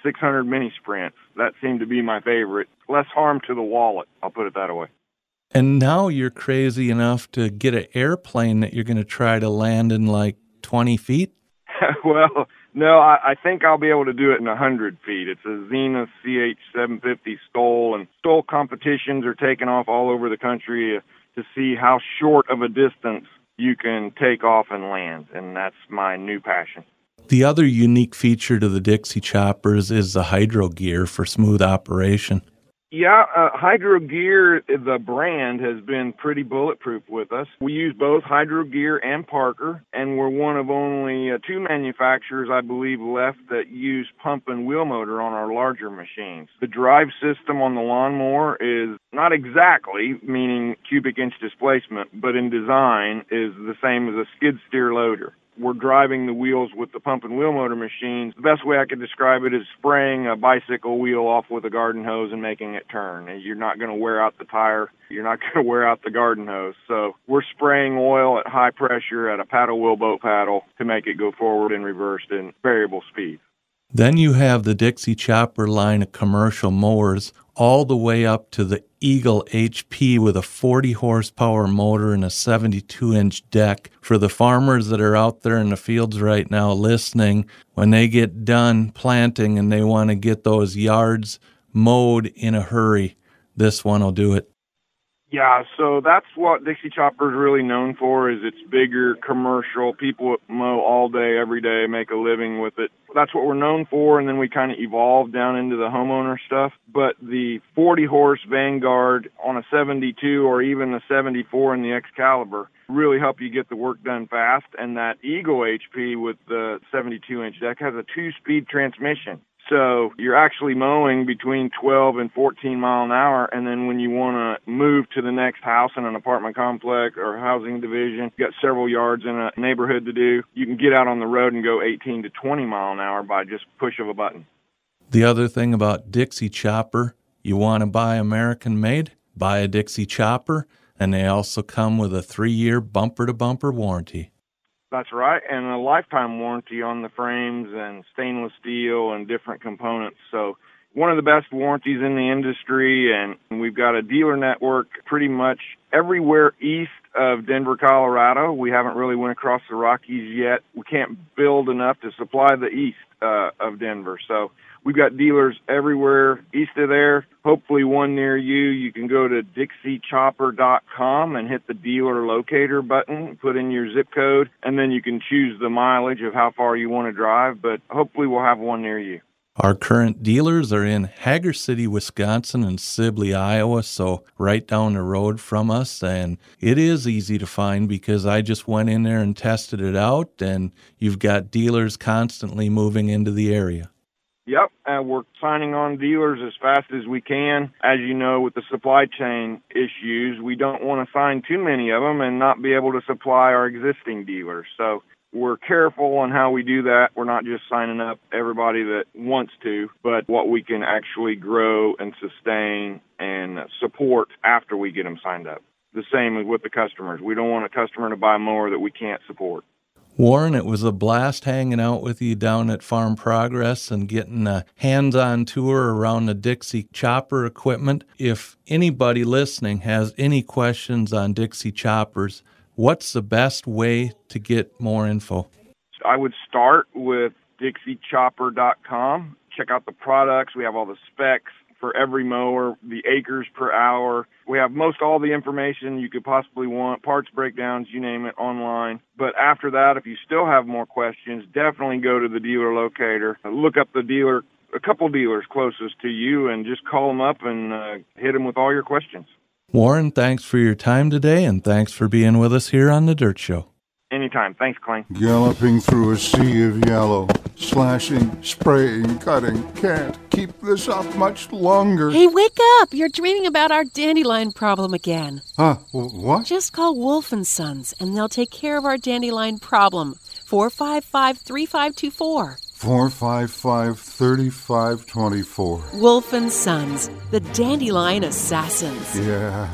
six hundred mini sprints. That seemed to be my favorite. Less harm to the wallet, I'll put it that way. And now you're crazy enough to get an airplane that you're going to try to land in like twenty feet? Well, no, I, I think I'll be able to do it in one hundred feet. It's a Zenith C H seven fifty STOL, and STOL competitions are taking off all over the country uh, to see how short of a distance you can take off and land, and that's my new passion. The other unique feature to the Dixie Choppers is the Hydro Gear for smooth operation. Yeah, uh, Hydro Gear, the brand, has been pretty bulletproof with us. We use both Hydro Gear and Parker, and we're one of only uh, two manufacturers, I believe, left that use pump and wheel motor on our larger machines. The drive system on the lawnmower is not exactly, meaning cubic inch displacement, but in design is the same as a skid steer loader. We're driving the wheels with the pump and wheel motor machines. The best way I could describe it is spraying a bicycle wheel off with a garden hose and making it turn. You're not going to wear out the tire. You're not going to wear out the garden hose. So we're spraying oil at high pressure at a paddle wheel boat paddle to make it go forward and reverse in variable speed. Then you have the Dixie Chopper line of commercial mowers all the way up to the Eagle H P with a forty horsepower motor and a seventy-two inch deck. For the farmers that are out there in the fields right now listening, when they get done planting and they want to get those yards mowed in a hurry, this one will do it. Yeah, so that's what Dixie Chopper is really known for, is it's bigger, commercial. People mow all day, every day, make a living with it. That's what we're known for, and then we kind of evolved down into the homeowner stuff. But the forty horse Vanguard on a seventy-two or even a seventy-four in the Excalibur really help you get the work done fast. And that Eagle H P with the seventy-two inch deck has a two-speed transmission. So you're actually mowing between twelve and fourteen mile an hour, and then when you want to move to the next house in an apartment complex or housing division, you got several yards in a neighborhood to do, you can get out on the road and go eighteen to twenty mile an hour by just push of a button. The other thing about Dixie Chopper, you want to buy American-made, buy a Dixie Chopper, and they also come with a three-year bumper-to-bumper warranty. That's right, and a lifetime warranty on the frames and stainless steel and different components. So one of the best warranties in the industry, and we've got a dealer network pretty much everywhere east of Denver, Colorado. We haven't really went across the Rockies yet. We can't build enough to supply the east uh, of Denver. So we've got dealers everywhere east of there, hopefully one near you. You can go to Dixie Chopper dot com and hit the dealer locator button, put in your zip code, and then you can choose the mileage of how far you want to drive, but hopefully we'll have one near you. Our current dealers are in Hager City, Wisconsin, and Sibley, Iowa, so right down the road from us. And it is easy to find because I just went in there and tested it out, and you've got dealers constantly moving into the area. Yep, and we're signing on dealers as fast as we can. As you know, with the supply chain issues, we don't want to sign too many of them and not be able to supply our existing dealers. So we're careful on how we do that. We're not just signing up everybody that wants to, but what we can actually grow and sustain and support after we get them signed up. The same as with the customers. We don't want a customer to buy more that we can't support. Warren, it was a blast hanging out with you down at Farm Progress and getting a hands-on tour around the Dixie Chopper equipment. If anybody listening has any questions on Dixie Choppers, what's the best way to get more info? I would start with Dixie Chopper dot com. Check out the products. We have all the specs for every mower, the acres per hour. We have most all the information you could possibly want, parts breakdowns, you name it, online. But after that, if you still have more questions, definitely go to the dealer locator. Look up the dealer, a couple dealers closest to you, and just call them up and uh, hit them with all your questions. Warren, thanks for your time today, and thanks for being with us here on The Dirt Show. Anytime. Thanks, Clayne. Galloping through a sea of yellow, slashing, spraying, cutting. Can't keep this up much longer. Hey, wake up! You're dreaming about our dandelion problem again. Huh? What? Just call Wolf and Sons, and they'll take care of our dandelion problem. four five five, three five two four. four five five, three five two four. Wolf and Sons, the dandelion assassins. Yeah.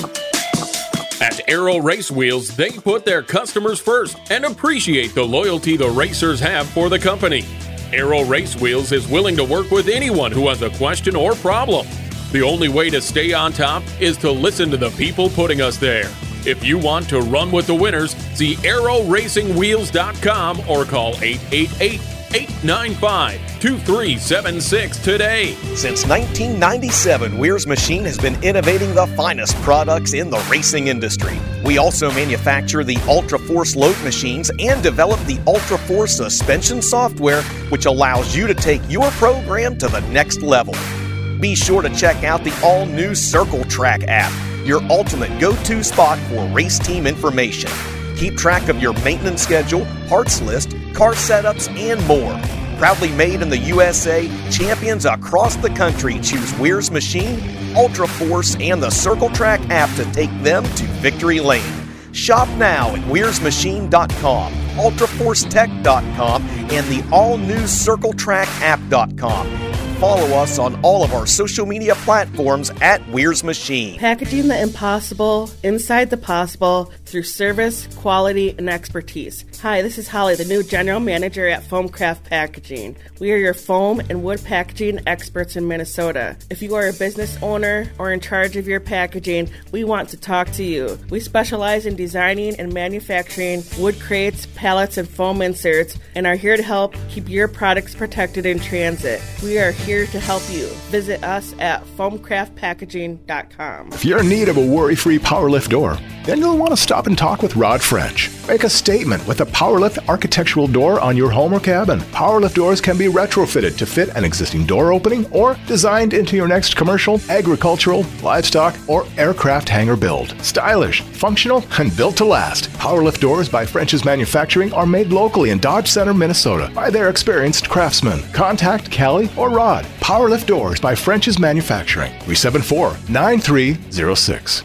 At Aero Race Wheels, they put their customers first and appreciate the loyalty the racers have for the company. Arrow Race Wheels is willing to work with anyone who has a question or problem. The only way to stay on top is to listen to the people putting us there. If you want to run with the winners, see arrow racing wheels dot com or call eight eight eight, eight nine five, two three seven six today. Since nineteen ninety-seven, Weir's Machine has been innovating the finest products in the racing industry. We also manufacture the Ultra Force load machines and develop the Ultra Force suspension software, which allows you to take your program to the next level. Be sure to check out the all-new Circle Track app, your ultimate go-to spot for race team information. Keep track of your maintenance schedule, parts list, car setups, and more. Proudly made in the U S A, champions across the country choose Weir's Machine, Ultra Force, and the Circle Track app to take them to victory lane. Shop now at weirs machine dot com, ultra force tech dot com, and the all-new circle track app dot com. Follow us on all of our social media platforms at Weir's Machine. Packaging the impossible inside the possible through service, quality, and expertise. Hi, this is Holly, the new General Manager at Foamcraft Packaging. We are your foam and wood packaging experts in Minnesota. If you are a business owner or in charge of your packaging, we want to talk to you. We specialize in designing and manufacturing wood crates, pallets, and foam inserts, and are here to help keep your products protected in transit. We are here to help you. Visit us at foam craft packaging dot com. If you're in need of a worry-free PowerLift door, then you'll want to stop and talk with Rod French. Make a statement with a PowerLift architectural door on your home or cabin. PowerLift doors can be retrofitted to fit an existing door opening or designed into your next commercial, agricultural, livestock, or aircraft hangar build. Stylish, functional, and built to last. PowerLift doors by French's Manufacturing are made locally in Dodge Center, Minnesota by their experienced craftsmen. Contact Callie or Rod. PowerLift doors by French's Manufacturing. three seven four, nine three zero six.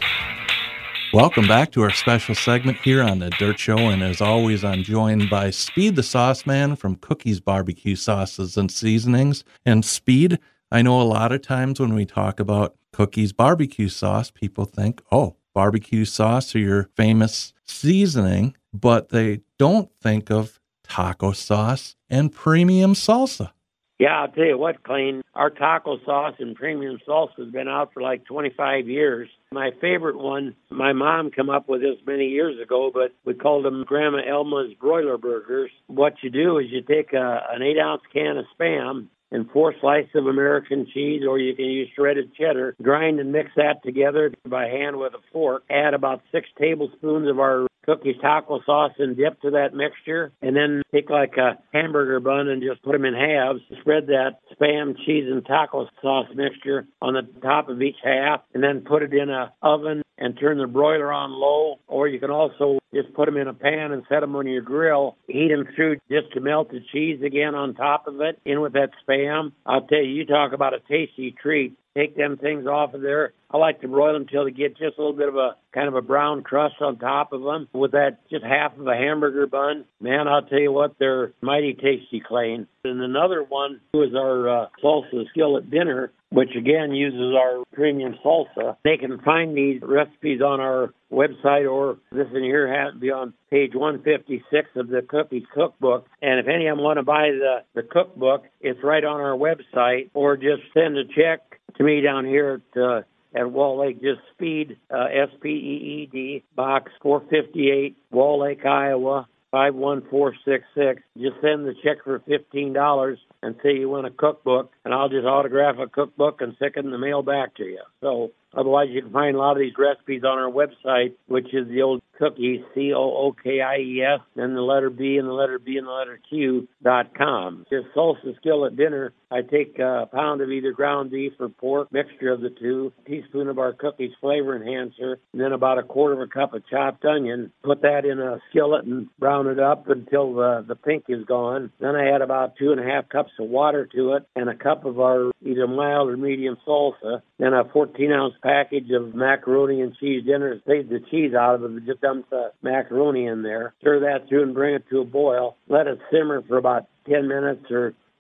Welcome back to our special segment here on The Dirt Show, and as always, I'm joined by Speed the Sauce Man from Cookies Barbecue Sauces and Seasonings. And Speed, I know a lot of times when we talk about Cookies Barbecue Sauce, people think, oh, barbecue sauce or your famous seasoning, but they don't think of taco sauce and premium salsa. Yeah, I'll tell you what, Clayton, our taco sauce and premium salsa has been out for like twenty-five years. My favorite one, my mom came up with this many years ago, but we called them Grandma Elma's broiler burgers. What you do is you take a, an eight-ounce can of Spam and four slices of American cheese, or you can use shredded cheddar, grind and mix that together by hand with a fork. Add about six tablespoons of our Cookies taco sauce and dip to that mixture, and then take like a hamburger bun and just put them in halves. Spread that Spam, cheese, and taco sauce mixture on the top of each half, and then put it in a oven and turn the broiler on low. Or you can also just put them in a pan and set them on your grill. Heat them through just to melt the cheese again on top of it, in with that Spam. I'll tell you, you talk about a tasty treat. Take them things off of there. I like to broil them until they get just a little bit of a kind of a brown crust on top of them with that just half of a hamburger bun. Man, I'll tell you what, they're mighty tasty, Clayton. And another one is our uh, salsa skillet dinner, which again uses our premium salsa. They can find these recipes on our website, or this in here has to be on page one fifty-six of the Cookies Cookbook. And if any of them want to buy the, the cookbook, it's right on our website, or just send a check to me down here at uh, at Wall Lake. Just Speed, uh, S P E E D, box four fifty-eight, Wall Lake, Iowa, five one four six six. Just send the check for fifteen dollars and say you want a cookbook, and I'll just autograph a cookbook and stick it in the mail back to you. So otherwise, you can find a lot of these recipes on our website, which is the old Cookies, C O O K I E S, then the letter B and the letter B and the letter Q dot com. This salsa skillet dinner, I take a pound of either ground beef or pork, mixture of the two, a teaspoon of our Cookies flavor enhancer, and then about a quarter of a cup of chopped onion. Put that in a skillet and brown it up until the, the pink is gone. Then I add about two and a half cups of water to it and a cup of our either mild or medium salsa. Then a fourteen ounce package of macaroni and cheese dinner. Save the cheese out of it, but just dump the macaroni in there. Stir that through and bring it to a boil. Let it simmer for about ten minutes or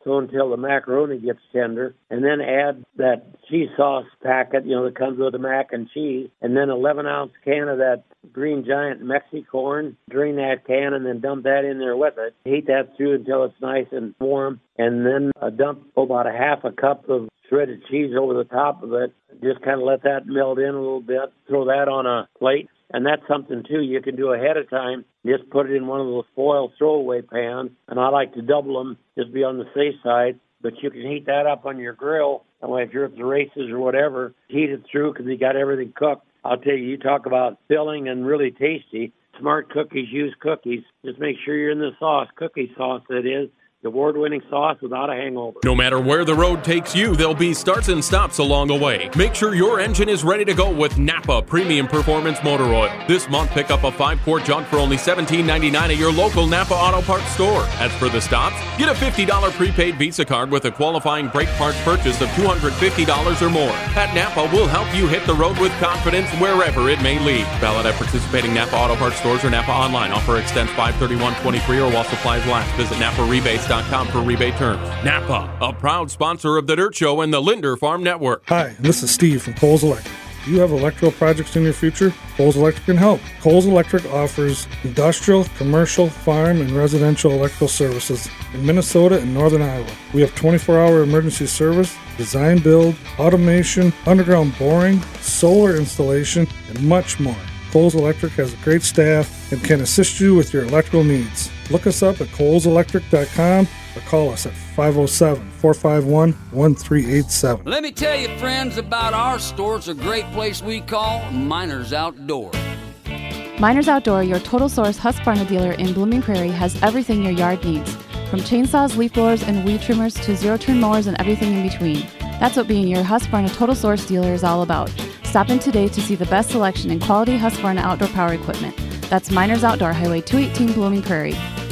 so until the macaroni gets tender, and then add that cheese sauce packet, you know, that comes with the mac and cheese, and then eleven ounce can of that Green Giant Mexicorn. Drain that can and then dump that in there with it. Heat that through until it's nice and warm, and then uh, dump about a half a cup of shredded cheese over the top of it. Just kind of let that melt in a little bit. Throw that on a plate. And that's something, too, you can do ahead of time. Just put it in one of those foil throwaway pans. And I like to double them, just be on the safe side. But you can heat that up on your grill. And if you're at the races or whatever, heat it through because you got everything cooked. I'll tell you, you talk about filling and really tasty. Smart cookies use cookies. Just make sure you're in the sauce, cookie sauce that is. Award-winning sauce without a hangover. No matter where the road takes you, there'll be starts and stops along the way. Make sure your engine is ready to go with Napa Premium Performance Motor Oil. This month, pick up a five-quart jug for only seventeen ninety-nine at your local Napa Auto Parts store. As for the stops, get a fifty dollars prepaid Visa card with a qualifying brake parts purchase of two hundred fifty dollars or more. At Napa, we'll help you hit the road with confidence wherever it may lead. Valid at participating Napa Auto Parts stores or Napa online. Offer extends five thirty-one twenty-three or while supplies last. Visit Napa Rebates dot com for rebate terms. Napa, a proud sponsor of The Dirt Show and the Linder Farm Network. Hi, this is Steve from Coles Electric. Do you have electrical projects in your future? Coles Electric can help. Coles Electric offers industrial, commercial, farm, and residential electrical services in Minnesota and northern Iowa. We have twenty-four hour emergency service, design build, automation, underground boring, solar installation, and much more. Coles Electric has a great staff and can assist you with your electrical needs. Look us up at coles electric dot com or call us at five oh seven, four five one, one three eight seven. Let me tell you, friends, about our store. It's a great place we call Miners Outdoor. Miners Outdoor, your total source Husqvarna dealer in Blooming Prairie, has everything your yard needs. From chainsaws, leaf blowers, and weed trimmers to zero-turn mowers and everything in between. That's what being your Husqvarna total source dealer is all about. Stop in today to see the best selection in quality Husqvarna outdoor power equipment. That's Miners Outdoor, Highway two eighteen, Blooming Prairie.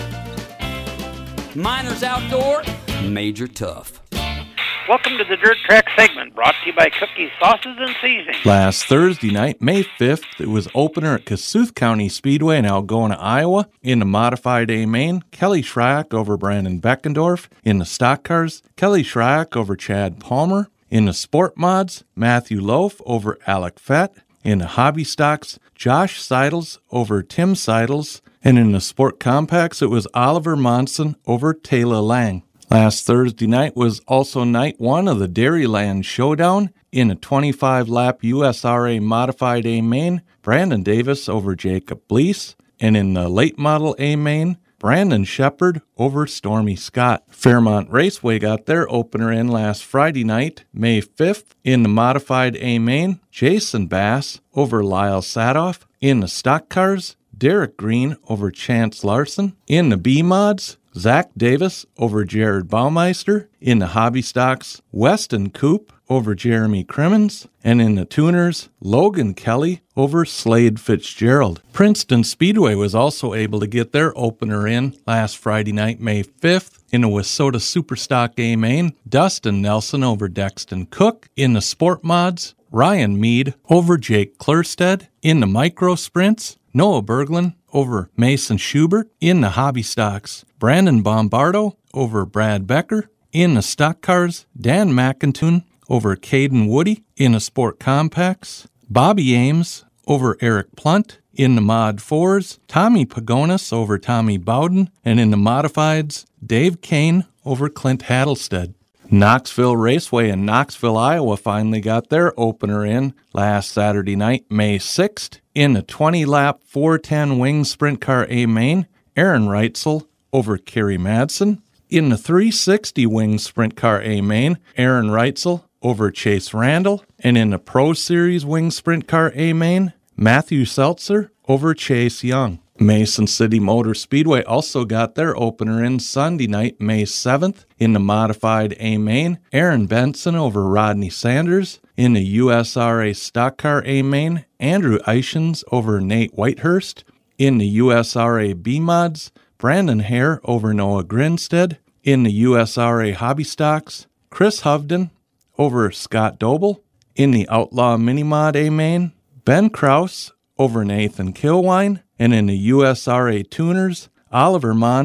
Miners Outdoor, Major Tough. Welcome to the Dirt Track segment, brought to you by Cookies, Sauces, and Seasonings. Last Thursday night, May fifth, it was opener at Kossuth County Speedway in Algona, Iowa. In the Modified A Main, Kelly Schrack over Brandon Beckendorf. In the Stock Cars, Kelly Schrack over Chad Palmer. In the Sport Mods, Matthew Loaf over Alec Fett. In the Hobby Stocks, Josh Seidels over Tim Seidels. And in the Sport Compacts, it was Oliver Monson over Taylor Lang. Last Thursday night was also night one of the Dairyland Showdown. In a twenty-five lap U S R A Modified A Main, Brandon Davis over Jacob Bleese. And in the late model A Main, Brandon Shepard over Stormy Scott. Fairmont Raceway got their opener in last Friday night, May fifth. In the Modified A Main, Jason Bass over Lyle Sadoff. In the Stock Cars, Derek Green over Chance Larson. In the B-Mods, Zach Davis over Jared Baumeister. In the Hobby Stocks, Weston Coop over Jeremy Crimmins. And in the Tuners, Logan Kelly over Slade Fitzgerald. Princeton Speedway was also able to get their opener in last Friday night, May fifth. In the Wissota Superstock A Main, Dustin Nelson over Dexton Cook. In the Sport Mods, Ryan Mead over Jake Klurstead. In the Micro Sprints, Noah Berglund over Mason Schubert. In the Hobby Stocks, Brandon Bombardo over Brad Becker. In the Stock Cars, Dan McIntoon over Caden Woody. In the Sport Compacts, Bobby Ames over Eric Plunt. In the Mod fours, Tommy Pagonis over Tommy Bowden. And in the Modifieds, Dave Kane over Clint Hattlestead. Knoxville Raceway in Knoxville, Iowa finally got their opener in last Saturday night, May sixth. In the twenty lap four ten Wing Sprint Car A Main, Aaron Reitzel over Kerry Madsen. In the three sixty Wing Sprint Car A Main, Aaron Reitzel over Chase Randall. And in the Pro Series Wing Sprint Car A Main, Matthew Seltzer over Chase Young. Mason City Motor Speedway also got their opener in Sunday night, May seventh. In the Modified A Main, Aaron Benson over Rodney Sanders. In the U S R A Stock Car A Main, Andrew Eichens over Nate Whitehurst. In the U S R A B-Mods, Brandon Hare over Noah Grinstead. In the U S R A Hobby Stocks, Chris Hovden over Scott Doble. In the Outlaw Mini-Mod A Main, Ben Krause over Nathan Kilwine. And in the U S R A Tuners, Oliver Monson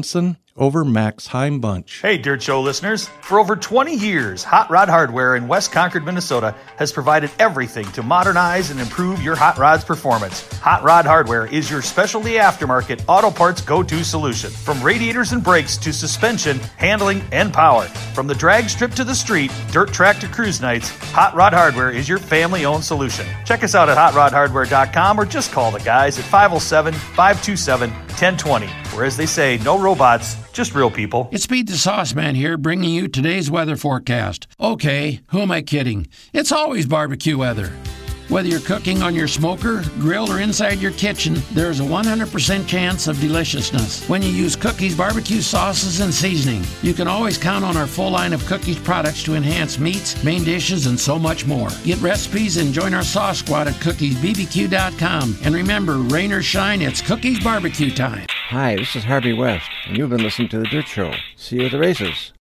over Max Heimbunch. Hey, Dirt Show listeners. For over twenty years, Hot Rod Hardware in West Concord, Minnesota has provided everything to modernize and improve your hot rod's performance. Hot Rod Hardware is your specialty aftermarket auto parts go-to solution. From radiators and brakes to suspension, handling, and power. From the drag strip to the street, dirt track to cruise nights, Hot Rod Hardware is your family-owned solution. Check us out at hot rod hardware dot com or just call the guys at five oh seven, five two seven, one oh two oh. Where, as they say, no robots, just real people. It's Pete the Sauce Man here, bringing you today's weather forecast. Okay, who am I kidding? It's always barbecue weather. Whether you're cooking on your smoker, grill, or inside your kitchen, there's a one hundred percent chance of deliciousness when you use Cookies barbecue sauces and seasoning. You can always count on our full line of Cookies products to enhance meats, main dishes, and so much more. Get recipes and join our sauce squad at cookies b b q dot com. And remember, rain or shine, it's Cookies barbecue time. Hi, this is Harvey West, and you've been listening to The Dirt Show. See you at the races.